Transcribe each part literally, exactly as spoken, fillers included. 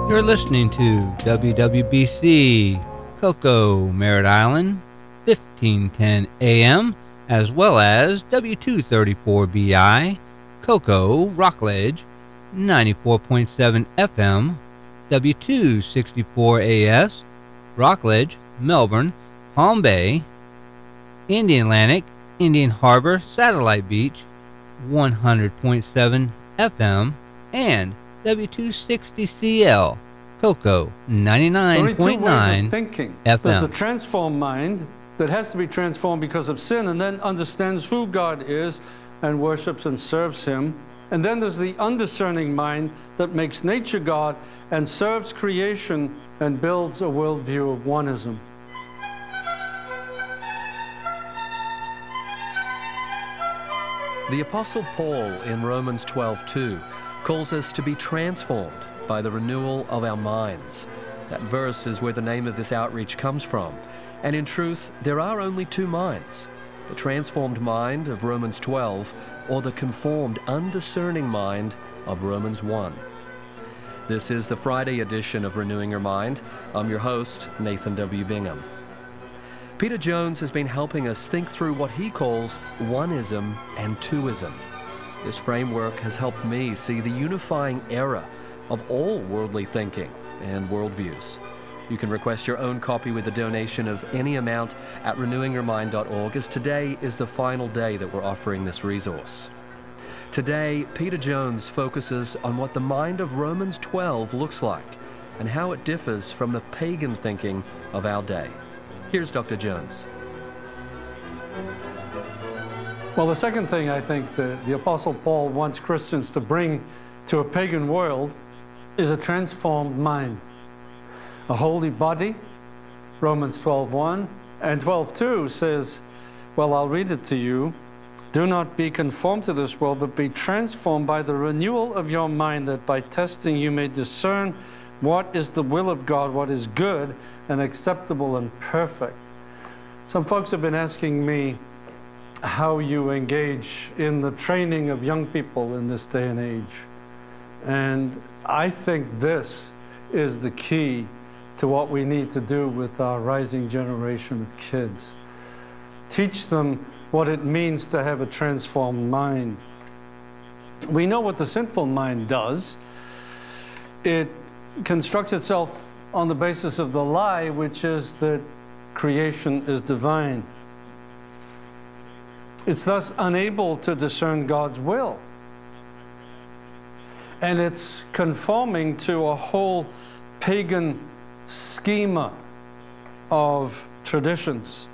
You're listening to W W B C Cocoa Merritt Island, fifteen ten A M, as well as W two thirty-four B I Cocoa Rockledge, ninety-four point seven F M, W two sixty-four A S Rockledge, Melbourne, Palm Bay, Indian Atlantic, Indian Harbor, Satellite Beach, one hundred point seven F M, and W two sixty C L, Cocoa, ninety-nine point nine thinking. F M. There's the transformed mind that has to be transformed because of sin and then understands who God is and worships and serves Him. And then there's the undiscerning mind that makes nature God and serves creation and builds a worldview of oneism. The Apostle Paul in Romans twelve two calls us to be transformed by the renewal of our minds. That verse is where the name of this outreach comes from. And in truth, there are only two minds: the transformed mind of Romans twelve or the conformed, undiscerning mind of Romans one. This is the Friday edition of Renewing Your Mind. I'm your host, Nathan W. Bingham. Peter Jones has been helping us think through what he calls oneism and twoism. This framework has helped me see the unifying error of all worldly thinking and worldviews. You can request your own copy with a donation of any amount at renewing your mind dot org, as today is the final day that we're offering this resource. Today, Peter Jones focuses on what the mind of Romans twelve looks like and how it differs from the pagan thinking of our day. Here's Doctor Jones. Well, the second thing I think that the Apostle Paul wants Christians to bring to a pagan world is a transformed mind. A holy body, Romans twelve one, and twelve two says, well, I'll read it to you. Do not be conformed to this world, but be transformed by the renewal of your mind, that by testing you may discern what is the will of God, what is good and acceptable and perfect. Some folks have been asking me how you engage in the training of young people in this day and age. And I think this is the key to what we need to do with our rising generation of kids. Teach them what it means to have a transformed mind. We know what the sinful mind does. It constructs itself on the basis of the lie, which is that creation is divine. It's thus unable to discern God's will. And it's conforming to a whole pagan schema of traditions.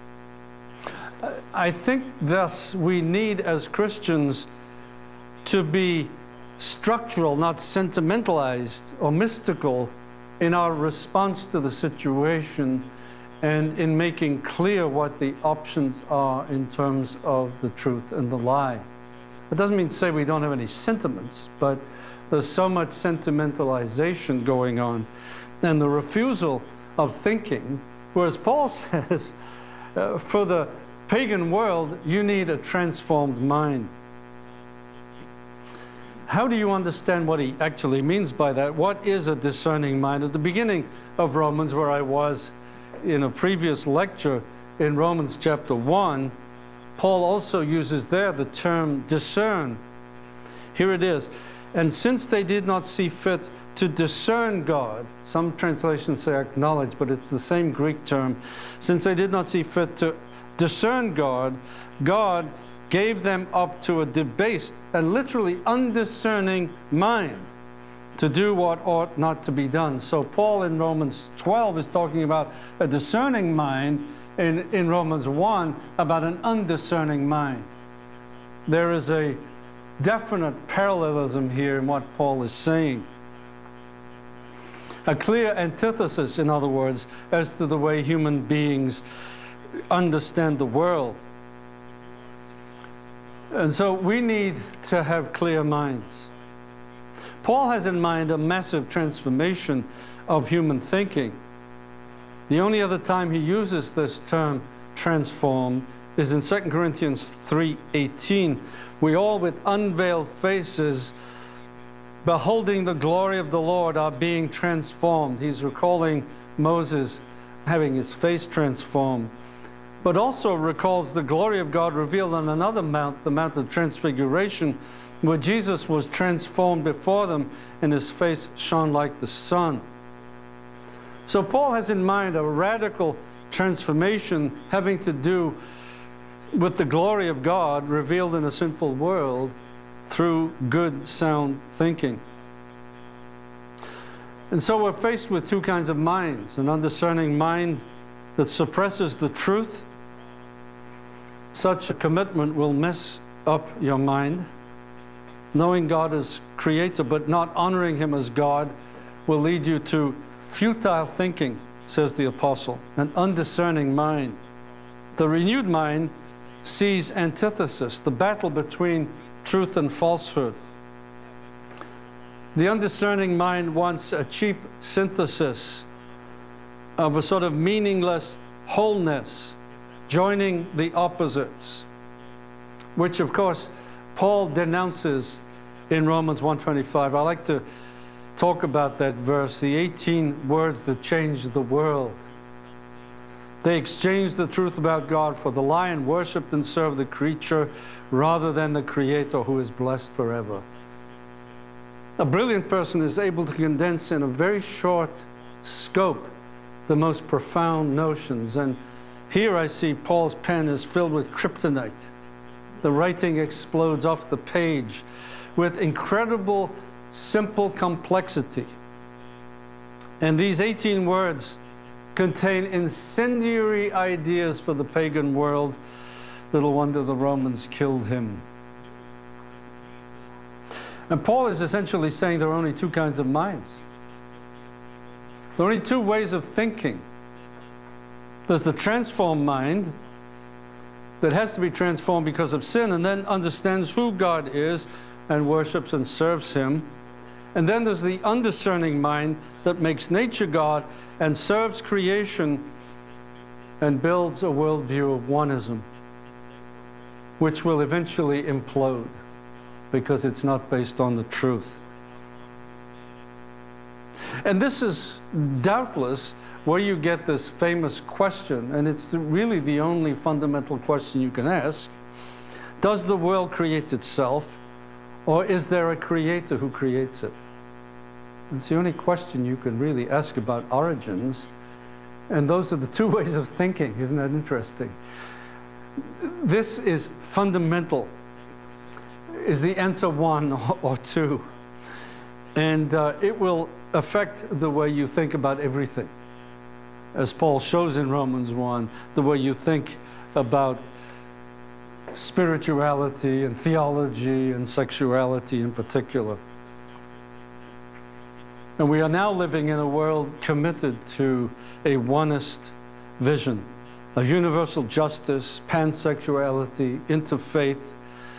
I think thus we need as Christians to be structural, not sentimentalized or mystical in our response to the situation and in making clear what the options are in terms of the truth and the lie. It doesn't mean to say we don't have any sentiments, but there's so much sentimentalization going on and the refusal of thinking, whereas Paul says, uh, for the pagan world, you need a transformed mind. How do you understand what he actually means by that? What is a discerning mind? At the beginning of Romans, where I was in a previous lecture in Romans chapter one, Paul also uses there the term discern. Here it is. And since they did not see fit to discern God, some translations say acknowledge, but it's the same Greek term. Since they did not see fit to discern God, God gave them up to a debased and literally undiscerning mind to do what ought not to be done. So Paul in Romans twelve is talking about a discerning mind, in, in Romans one about an undiscerning mind. There is a definite parallelism here in what Paul is saying. A clear antithesis, in other words, as to the way human beings understand the world. And so we need to have clear minds. Paul has in mind a massive transformation of human thinking. The only other time he uses this term, transform, is in Second Corinthians three eighteen. We all with unveiled faces beholding the glory of the Lord, are being transformed. He's recalling Moses having his face transformed, but also recalls the glory of God revealed on another mount, the Mount of Transfiguration, where Jesus was transformed before them and his face shone like the sun. So Paul has in mind a radical transformation having to do with the glory of God revealed in a sinful world through good, sound thinking. And so we're faced with two kinds of minds: an undiscerning mind that suppresses the truth. Such a commitment will mess up your mind. Knowing God as creator but not honoring him as God will lead you to futile thinking, says the apostle, an undiscerning mind. The renewed mind sees antithesis, the battle between truth and falsehood. The undiscerning mind wants a cheap synthesis of a sort of meaningless wholeness, joining the opposites, which of course Paul denounces in Romans one twenty-five. I like to talk about that verse, the eighteen words that changed the world. They exchanged the truth about God for the lie and worshipped and served the creature rather than the Creator, who is blessed forever. A brilliant person is able to condense in a very short scope the most profound notions. And here I see Paul's pen is filled with kryptonite. The writing explodes off the page with incredible, simple complexity. And these eighteen words contain incendiary ideas for the pagan world. Little wonder the Romans killed him. And Paul is essentially saying there are only two kinds of minds. There are only two ways of thinking. There's the transformed mind that has to be transformed because of sin and then understands who God is and worships and serves him. And then there's the undiscerning mind that makes nature God and serves creation and builds a worldview of oneism, which will eventually implode because it's not based on the truth. And this is doubtless where you get this famous question, and it's really the only fundamental question you can ask. Does the world create itself, or is there a creator who creates it? It's the only question you can really ask about origins, and those are the two ways of thinking. Isn't that interesting? This is fundamental. Is the answer one or two? And uh, it will affect the way you think about everything. As Paul shows in Romans one, the way you think about spirituality and theology and sexuality in particular. And we are now living in a world committed to a onist vision, of universal justice, pansexuality, interfaith.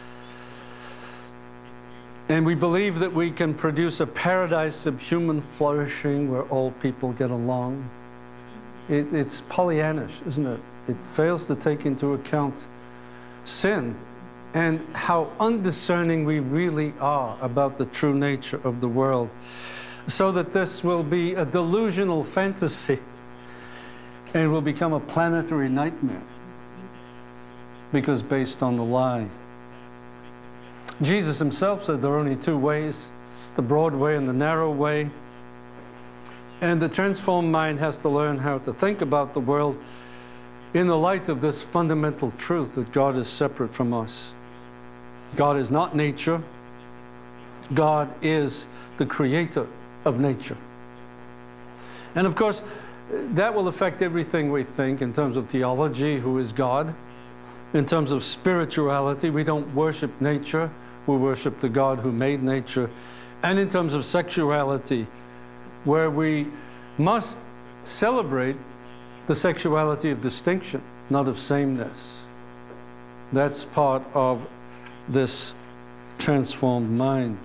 And we believe that we can produce a paradise of human flourishing where all people get along. It, it's Pollyannish, isn't it? It fails to take into account sin and how undiscerning we really are about the true nature of the world, so that this will be a delusional fantasy and will become a planetary nightmare because based on the lie. Jesus himself said there are only two ways, the broad way and the narrow way. And the transformed mind has to learn how to think about the world in the light of this fundamental truth that God is separate from us. God is not nature. God is the creator of nature. And of course, that will affect everything we think in terms of theology, who is God. In terms of spirituality, we don't worship nature, we worship the God who made nature. And in terms of sexuality, where we must celebrate the sexuality of distinction, not of sameness. That's part of this transformed mind.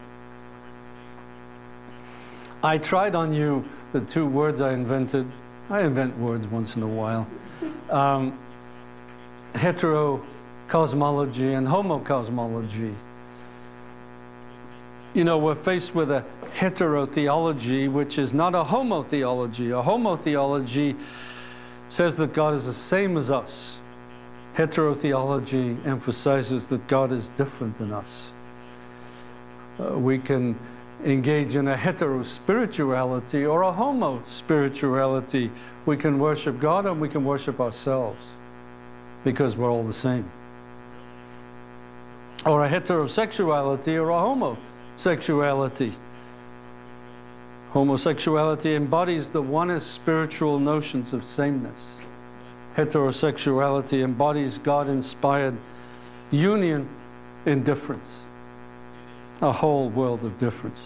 I tried on you the two words I invented. I invent words once in a while. Um, heterocosmology and homocosmology. You know, we're faced with a heterotheology, which is not a homotheology. A homotheology says that God is the same as us. Heterotheology emphasizes that God is different than us. Uh, we can engage in a hetero-spirituality or a homo-spirituality. We can worship God and we can worship ourselves because we're all the same. Or a heterosexuality or a homosexuality. Homosexuality embodies the oneness spiritual notions of sameness. Heterosexuality embodies God-inspired union in difference. A whole world of difference.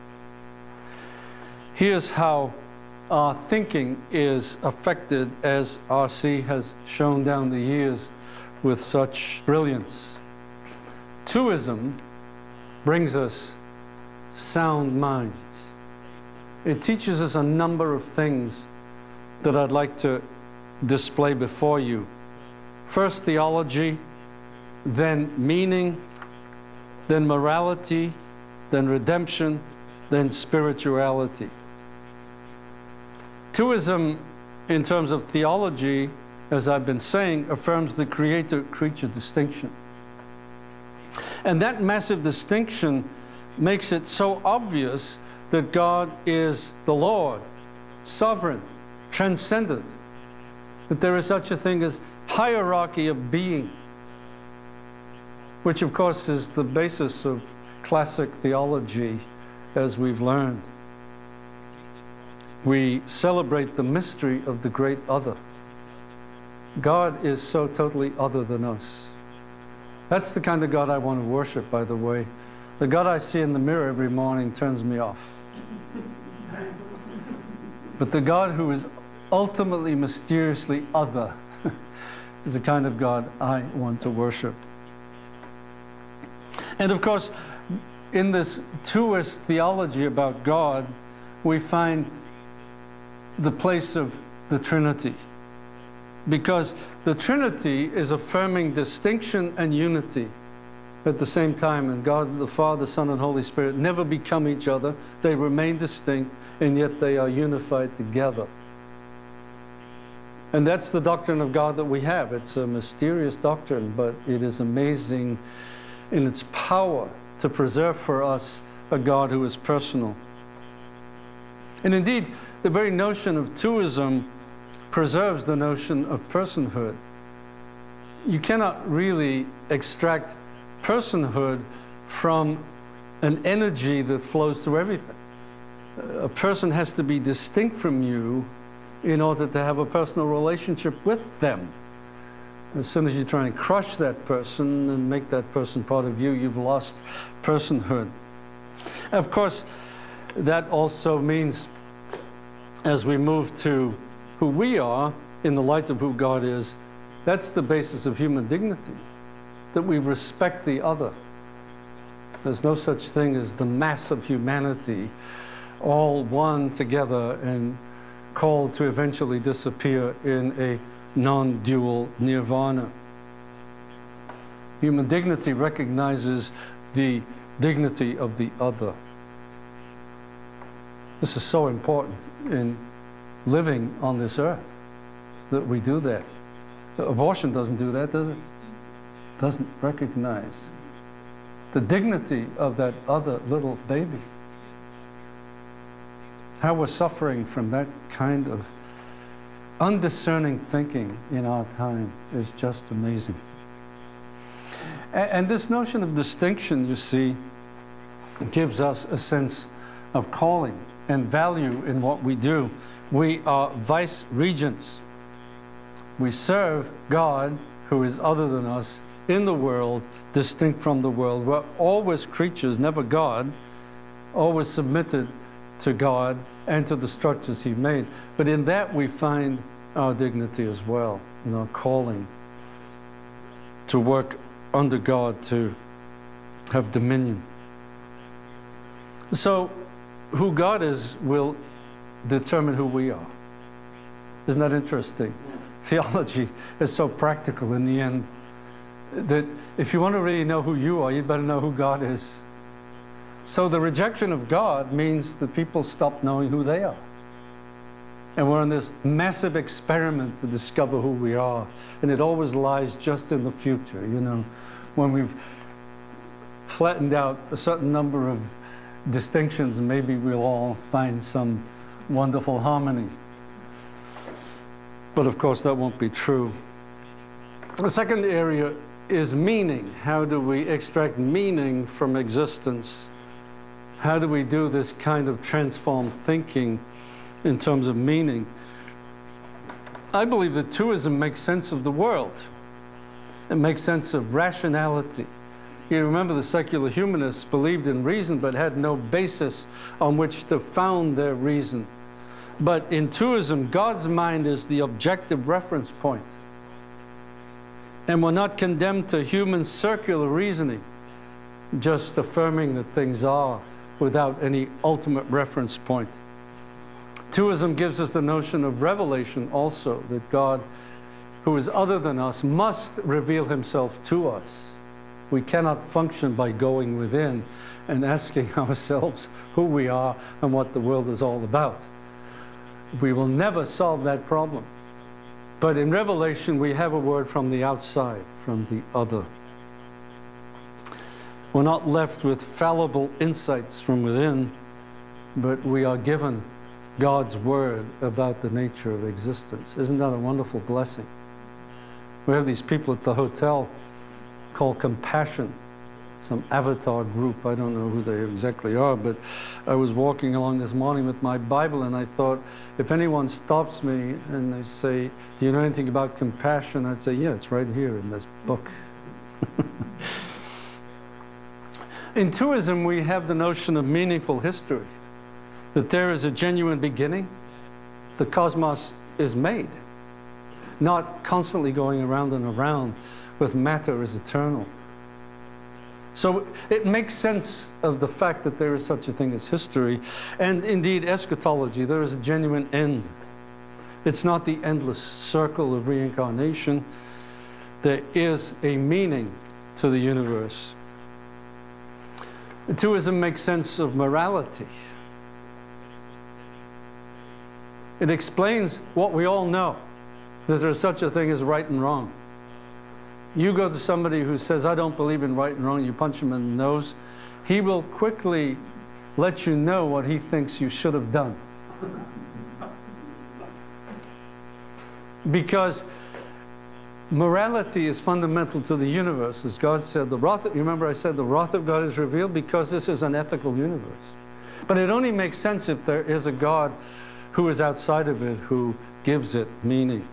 Here's how our thinking is affected, as R C has shown down the years with such brilliance. Twoism brings us sound minds. It teaches us a number of things that I'd like to display before you. First, theology, then meaning, then morality, then redemption, then spirituality. Twoism, in terms of theology, as I've been saying, affirms the creator-creature distinction. And that massive distinction makes it so obvious that God is the Lord, sovereign, transcendent, that there is such a thing as hierarchy of being, which of course is the basis of classic theology, as we've learned. We celebrate the mystery of the great other. God is so totally other than us. That's the kind of God I want to worship, by the way. The God I see in the mirror every morning turns me off. But the God who is ultimately, mysteriously other is the kind of God I want to worship. And of course, in this twoist theology about God, we find the place of the Trinity. Because the Trinity is affirming distinction and unity at the same time, and God the Father, Son, and Holy Spirit never become each other. They remain distinct, and yet they are unified together. And that's the doctrine of God that we have. It's a mysterious doctrine, but it is amazing in its power to preserve for us a God who is personal. And indeed, the very notion of twoism preserves the notion of personhood. You cannot really extract personhood from an energy that flows through everything. A person has to be distinct from you in order to have a personal relationship with them. As soon as you try and crush that person and make that person part of you, you've lost personhood. Of course, that also means, as we move to who we are in the light of who God is, that's the basis of human dignity, that we respect the other. There's no such thing as the mass of humanity all one together and called to eventually disappear in a non-dual nirvana. Human dignity recognizes the dignity of the other. This is so important in living on this earth, that we do that. Abortion doesn't do that, does it? Doesn't recognize the dignity of that other little baby. How we're suffering from that kind of undiscerning thinking in our time is just amazing. And, and this notion of distinction, you see, gives us a sense of calling and value in what we do. We are vice regents. We serve God, who is other than us, in the world, distinct from the world. We're always creatures, never God, always submitted to God and to the structures He made. But in that we find our dignity as well, in our calling to work under God, to have dominion. So, who God is will determine who we are. Isn't that interesting? Theology is so practical in the end that if you want to really know who you are, you'd better know who God is. So the rejection of God means that people stop knowing who they are. And we're on this massive experiment to discover who we are. And it always lies just in the future, you know, when we've flattened out a certain number of distinctions, maybe we'll all find some wonderful harmony. But of course, that won't be true. The second area is meaning. How do we extract meaning from existence? How do we do this kind of transformed thinking in terms of meaning? I believe that twoism makes sense of the world. It makes sense of rationality. You remember the secular humanists believed in reason but had no basis on which to found their reason. But in twoism, God's mind is the objective reference point. And we're not condemned to human circular reasoning, just affirming that things are without any ultimate reference point. Twoism gives us the notion of revelation also, that God, who is other than us, must reveal himself to us. We cannot function by going within and asking ourselves who we are and what the world is all about. We will never solve that problem. But in Revelation, we have a word from the outside, from the other. We're not left with fallible insights from within, but we are given God's word about the nature of existence. Isn't that a wonderful blessing? We have these people at the hotel called Compassion, some avatar group. I don't know who they exactly are, but I was walking along this morning with my Bible, and I thought, if anyone stops me and they say, do you know anything about compassion? I'd say, yeah, it's right here in this book. In twoism, we have the notion of meaningful history, that there is a genuine beginning. The cosmos is made, not constantly going around and around with matter as eternal. So it makes sense of the fact that there is such a thing as history, and indeed eschatology. There is a genuine end. It's not the endless circle of reincarnation. There is a meaning to the universe. Twoism makes sense of morality. It explains what we all know, that there is such a thing as right and wrong. You go to somebody who says, I don't believe in right and wrong, you punch him in the nose, he will quickly let you know what he thinks you should have done. Because morality is fundamental to the universe. As God said, the wrath, remember I said the wrath of God is revealed because this is an ethical universe. But it only makes sense if there is a God who is outside of it, who gives it meaning.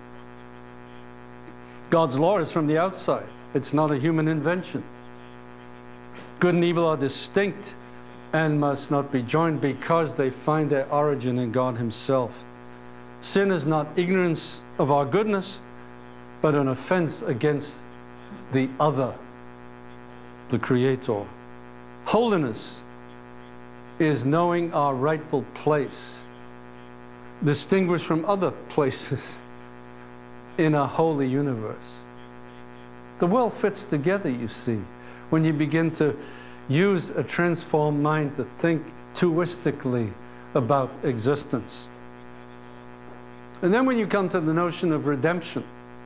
God's law is from the outside. It's not a human invention. Good and evil are distinct and must not be joined because they find their origin in God himself. Sin is not ignorance of our goodness, but an offense against the other, the Creator. Holiness is knowing our rightful place, distinguished from other places in a holy universe. The world fits together, you see, when you begin to use a transformed mind to think twoistically about existence. And then when you come to the notion of redemption,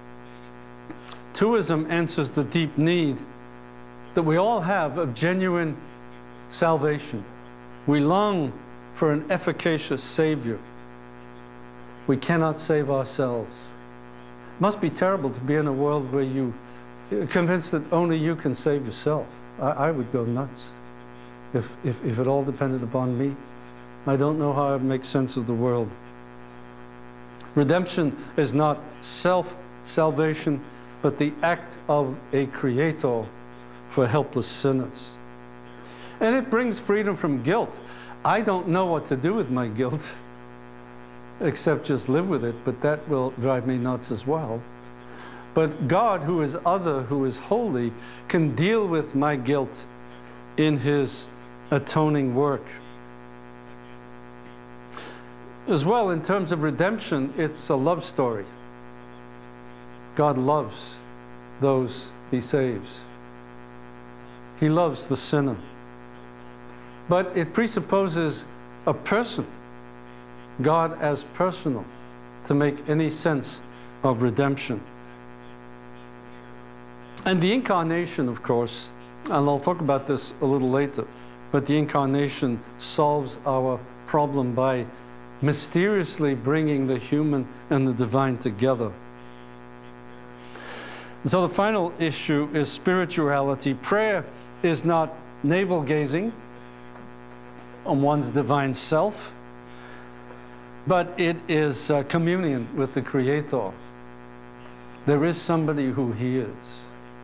twoism answers the deep need that we all have of genuine salvation. We long for an efficacious Savior. We cannot save ourselves. It must be terrible to be in a world where you are convinced that only you can save yourself. I, I would go nuts if, if, if it all depended upon me. I don't know how I'd make sense of the world. Redemption is not self-salvation, but the act of a Creator for helpless sinners. And it brings freedom from guilt. I don't know what to do with my guilt, except just live with it, but that will drive me nuts as well. But God, who is other, who is holy, can deal with my guilt in his atoning work. As well, in terms of redemption, it's a love story. God loves those he saves. He loves the sinner. but it presupposes a person, God as personal, to make any sense of redemption. And the incarnation, of course, and I'll talk about this a little later, but the incarnation solves our problem by mysteriously bringing the human and the divine together. And so the final issue is spirituality. Prayer is not navel-gazing on one's divine self, but it is uh, communion with the Creator. There is somebody who hears.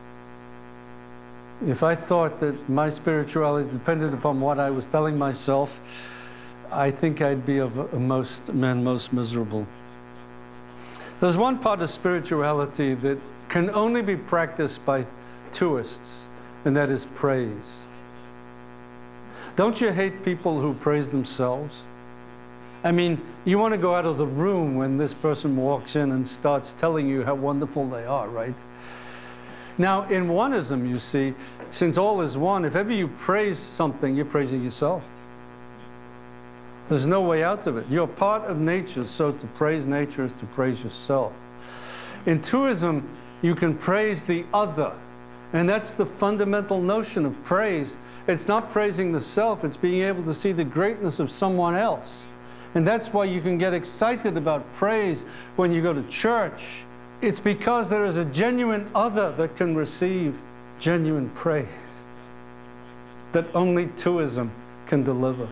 If I thought that my spirituality depended upon what I was telling myself, I think I'd be of a most men most miserable. There's one part of spirituality that can only be practiced by tourists, and that is praise. Don't you hate people who praise themselves? I mean, you want to go out of the room when this person walks in and starts telling you how wonderful they are, right? Now, in oneism, you see, since all is one, if ever you praise something, you're praising yourself. There's no way out of it. You're part of nature, so to praise nature is to praise yourself. In tourism, you can praise the other, and that's the fundamental notion of praise. It's not praising the self, it's being able to see the greatness of someone else. And that's why you can get excited about praise when you go to church. It's because there is a genuine other that can receive genuine praise that only tourism can deliver.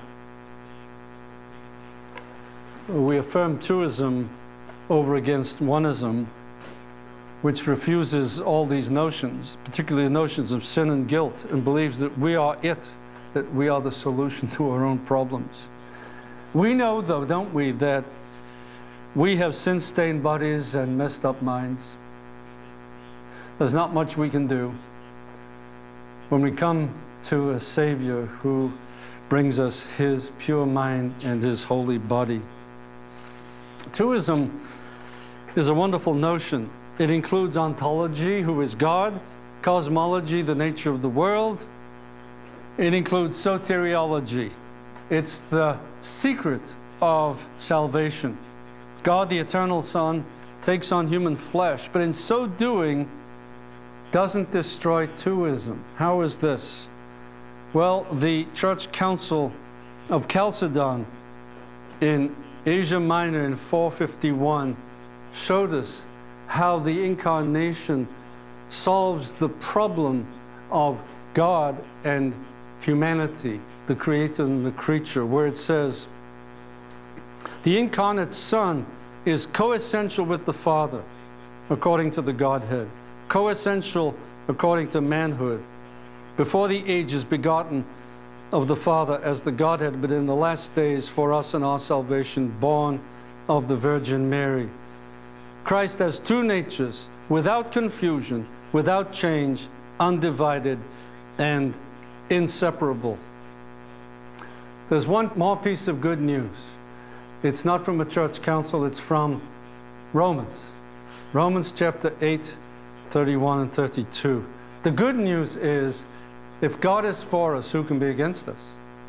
We affirm tourism over against oneism, which refuses all these notions, particularly the notions of sin and guilt, and believes that we are it, that we are the solution to our own problems. We know, though, don't we, that we have sin-stained bodies and messed up minds. There's not much we can do. When we come to a Savior who brings us His pure mind and His holy body. Tourism is a wonderful notion. It includes ontology, who is God, cosmology, the nature of the world. It includes soteriology. It's the secret of salvation. God, the eternal Son, takes on human flesh, but in so doing, doesn't destroy tourism. How is this? Well, the Church Council of Chalcedon in Asia Minor in four fifty-one showed us how the incarnation solves the problem of God and humanity, the creator and the creature, where it says, the incarnate Son is coessential with the Father, according to the Godhead, coessential according to manhood, before the ages begotten of the Father as the Godhead, but in the last days for us and our salvation, born of the Virgin Mary. Christ has two natures, without confusion, without change, undivided, and inseparable. There's one more piece of good news. It's not from a church council, it's from Romans. Romans chapter eight, thirty-one and thirty-two. The good news is, if God is for us, who can be against us?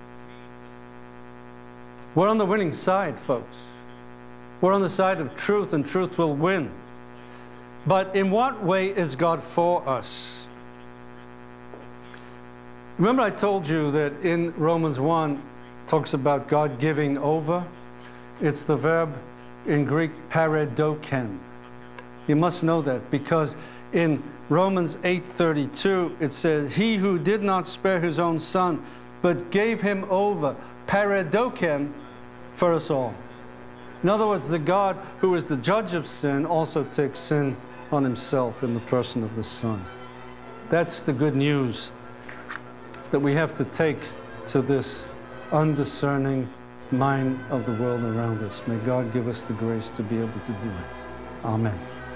We're on the winning side, folks. We're on the side of truth, and truth will win. But in what way is God for us? Remember I told you that in Romans one, it talks about God giving over. It's the verb in Greek, paradoken. You must know that, because in Romans eight thirty-two, it says, he who did not spare his own Son, but gave him over, paradoken, for us all. In other words, the God who is the judge of sin also takes sin on himself in the person of the Son. That's the good news that we have to take to this undiscerning mind of the world around us. May God give us the grace to be able to do it. Amen.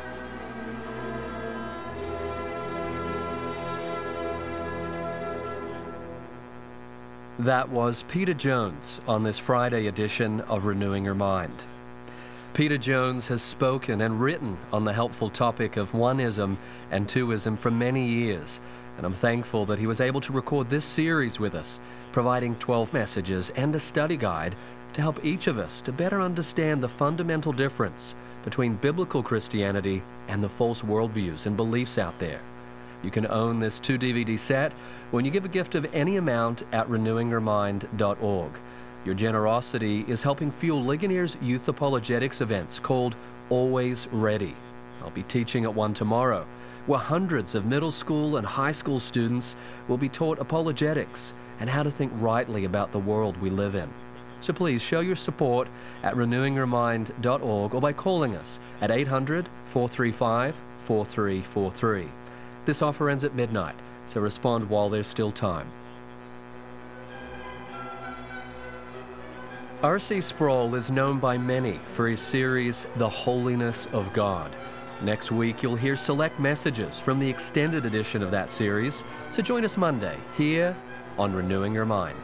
That was Peter Jones on this Friday edition of Renewing Your Mind. Peter Jones has spoken and written on the helpful topic of oneism and twoism for many years, and I'm thankful that he was able to record this series with us, providing twelve messages and a study guide to help each of us to better understand the fundamental difference between biblical Christianity and the false worldviews and beliefs out there. You can own this two D V D set when you give a gift of any amount at renewing your mind dot org. Your generosity is helping fuel Ligonier's youth apologetics events called Always Ready. I'll be teaching at one tomorrow, where hundreds of middle school and high school students will be taught apologetics and how to think rightly about the world we live in. So please show your support at renewing your mind dot org or by calling us at eight hundred, four three five, four three four three. This offer ends at midnight, so respond while there's still time. R C Sproul is known by many for his series, The Holiness of God. Next week, you'll hear select messages from the extended edition of that series, so join us Monday here on Renewing Your Mind.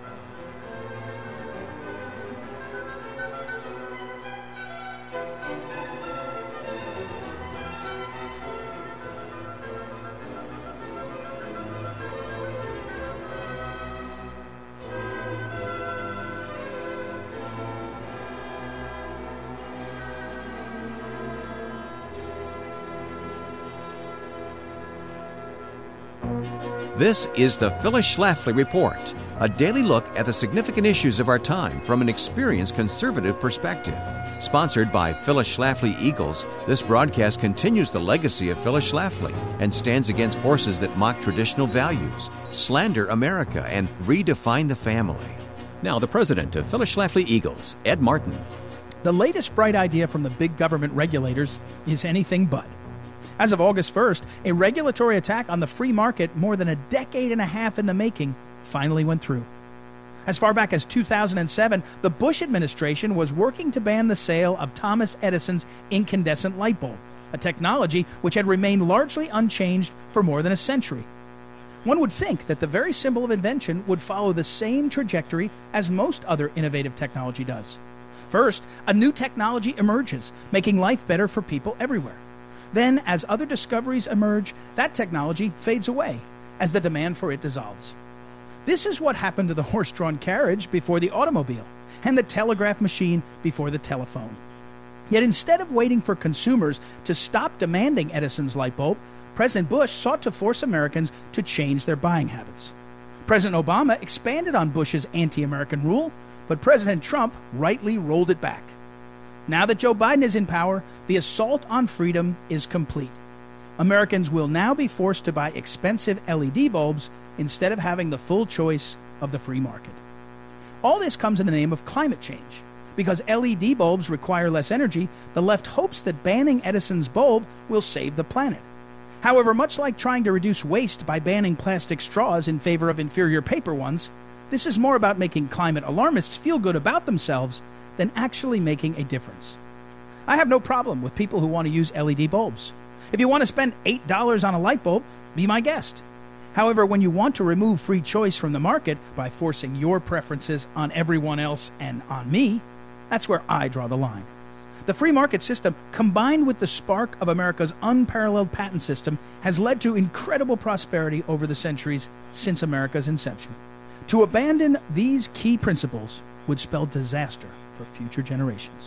This is the Phyllis Schlafly Report, a daily look at the significant issues of our time from an experienced conservative perspective. Sponsored by Phyllis Schlafly Eagles, this broadcast continues the legacy of Phyllis Schlafly and stands against forces that mock traditional values, slander America, and redefine the family. Now, the president of Phyllis Schlafly Eagles, Ed Martin. The latest bright idea from the big government regulators is anything but. As of August first, a regulatory attack on the free market more than a decade and a half in the making finally went through. As far back as two thousand seven, the Bush administration was working to ban the sale of Thomas Edison's incandescent light bulb, a technology which had remained largely unchanged for more than a century. One would think that the very symbol of invention would follow the same trajectory as most other innovative technology does. First, a new technology emerges, making life better for people everywhere. Then, as other discoveries emerge, that technology fades away as the demand for it dissolves. This is what happened to the horse-drawn carriage before the automobile and the telegraph machine before the telephone. Yet instead of waiting for consumers to stop demanding Edison's light bulb, President Bush sought to force Americans to change their buying habits. President Obama expanded on Bush's anti-American rule, but President Trump rightly rolled it back. Now that Joe Biden is in power, the assault on freedom is complete. Americans will now be forced to buy expensive L E D bulbs instead of having the full choice of the free market. All this comes in the name of climate change. Because L E D bulbs require less energy, the left hopes that banning Edison's bulb will save the planet. However, much like trying to reduce waste by banning plastic straws in favor of inferior paper ones, this is more about making climate alarmists feel good about themselves than actually making a difference. I have no problem with people who want to use L E D bulbs. If you want to spend eight dollars on a light bulb, be my guest. However, when you want to remove free choice from the market by forcing your preferences on everyone else and on me, that's where I draw the line. The free market system, combined with the spark of America's unparalleled patent system, has led to incredible prosperity over the centuries since America's inception. To abandon these key principles would spell disaster for future generations.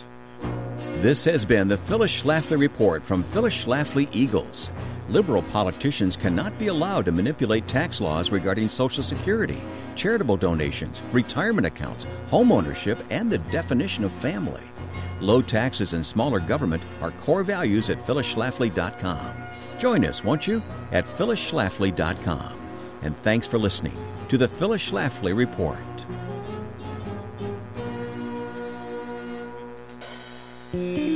This has been the Phyllis Schlafly Report from Phyllis Schlafly Eagles. Liberal politicians cannot be allowed to manipulate tax laws regarding Social Security, charitable donations, retirement accounts, home ownership, and the definition of family. Low taxes and smaller government are core values at phyllis schlafly dot com. Join us, won't you, at phyllis schlafly dot com. And thanks for listening to the Phyllis Schlafly Report. Mm-hmm.